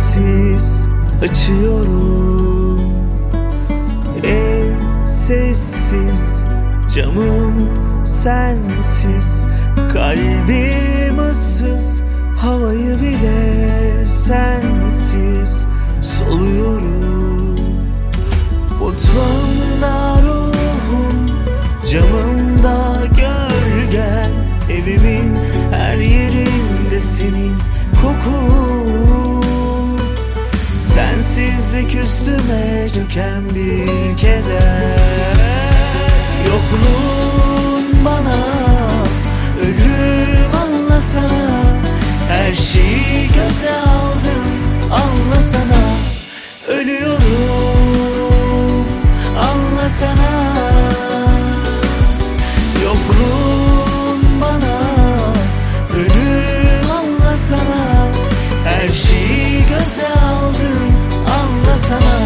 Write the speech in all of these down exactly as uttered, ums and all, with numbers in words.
sessiz açıyorum. Ev sessiz, camım sensiz, kalbim ıssız, havayı bile sensiz soluyorum. Mutfağımda ruhum, camımda gölgen, evimin her yerinde senin kokun. Sensizlik üstüme çöken bir keder. Yokluğun bana ölüm, anlasana. Her şeyi göze aldım, anlasana. Ölüyorum, anlasana. Yokluğun bana ölüm, anlasana. Her şeyi göze aldım, anlasana.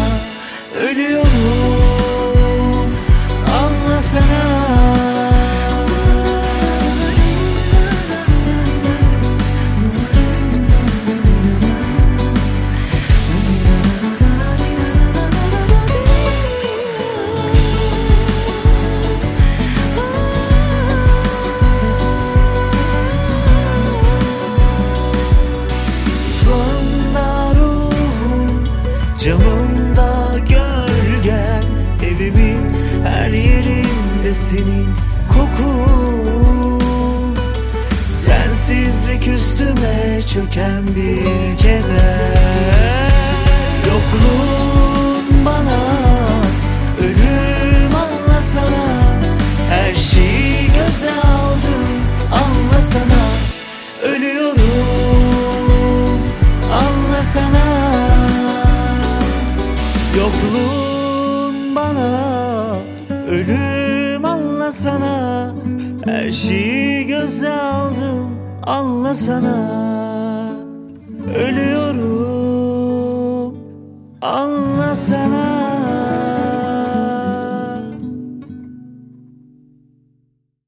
Ölüyorum, anlasana. Camımda gölgen, evimin her yerinde senin kokun. Sensizlik üstüme çöken bir keder. Yokluğun bana ölüm, anlasana. Her şeyi göze aldım, anlasana. Ölüyorum, anlasana. Yokluğun bana ölüm, anlasana. Her şeyi göze aldım, anlasana.